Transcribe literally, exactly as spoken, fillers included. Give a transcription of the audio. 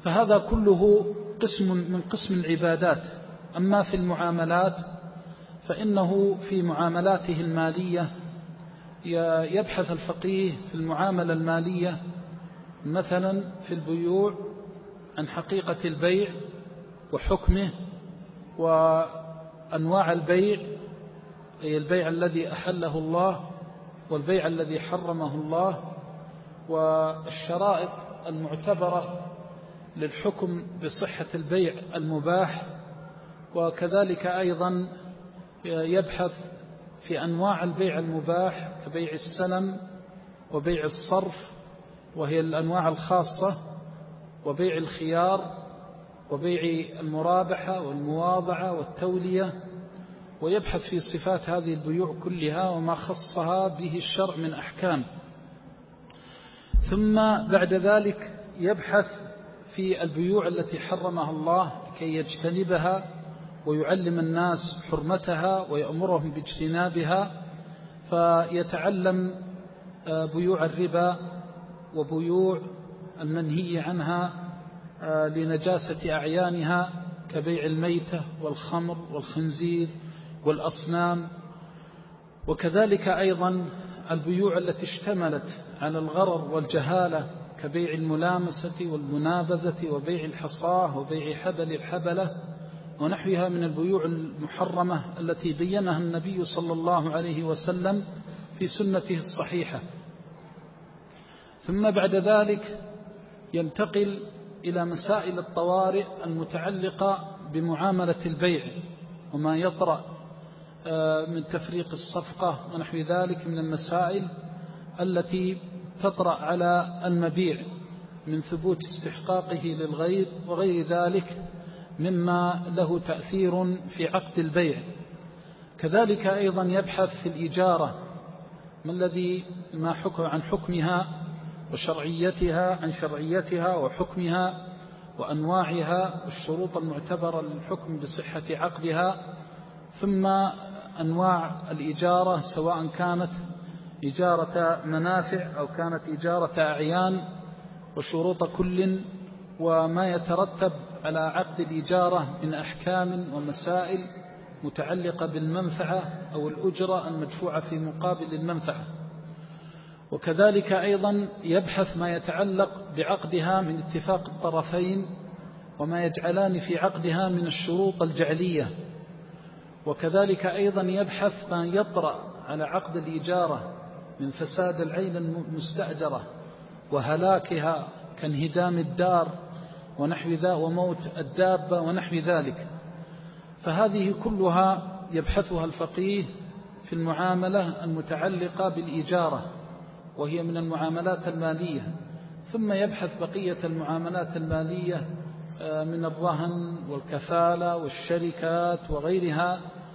فهذا كله قسم من قسم العبادات. أما في المعاملات فإنه في معاملاته المالية يبحث الفقيه في المعاملة المالية مثلا في البيوع عن حقيقة البيع وحكمه وأنواع البيع، أي البيع الذي أحله الله والبيع الذي حرمه الله، والشرائط المعتبرة للحكم بصحة البيع المباح. وكذلك أيضا يبحث في أنواع البيع المباح كبيع السلم وبيع الصرف وهي الأنواع الخاصة، وبيع الخيار وبيع المرابحة والمواضعة والتولية، ويبحث في صفات هذه البيوع كلها وما خصها به الشرع من أحكام. ثم بعد ذلك يبحث في البيوع التي حرمها الله كي يجتنبها ويعلم الناس حرمتها ويأمرهم باجتنابها، فيتعلم بيوع الربا وبيوع المنهي عنها لنجاسة أعيانها كبيع الميتة والخمر والخنزير والأصنام، وكذلك أيضا البيوع التي اشتملت على الغرر والجهالة كبيع الملامسة والمنابذة وبيع الحصاه وبيع حبل الحبلة ونحوها من البيوع المحرمة التي بينها النبي صلى الله عليه وسلم في سنته الصحيحة. ثم بعد ذلك ينتقل إلى مسائل الطوارئ المتعلقة بمعاملة البيع وما يطرأ من تفريق الصفقة ونحو ذلك من المسائل التي تطرأ على المبيع من ثبوت استحقاقه للغير وغير ذلك مما له تأثير في عقد البيع. كذلك أيضا يبحث في الإجارة ما الذي ما حكم عن حكمها وشرعيتها عن شرعيتها وحكمها وأنواعها والشروط المعتبرة للحكم بصحة عقدها، ثم أنواع الإجارة سواء كانت إجارة منافع أو كانت إجارة أعيان وشروط كل وما يترتب على عقد الإجارة من أحكام ومسائل متعلقة بالمنفعة أو الأجرة المدفوعة في مقابل المنفعة. وكذلك أيضا يبحث ما يتعلق بعقدها من اتفاق الطرفين وما يجعلان في عقدها من الشروط الجعلية. وكذلك أيضا يبحث ما يطرأ على عقد الإجارة من فساد العين المستأجرة وهلاكها كانهدام الدار ونحو ذا وموت الدابة ونحو ذلك. فهذه كلها يبحثها الفقيه في المعاملة المتعلقة بالإجارة وهي من المعاملات المالية. ثم يبحث بقية المعاملات المالية من الرهن والكفالة والشركات وغيرها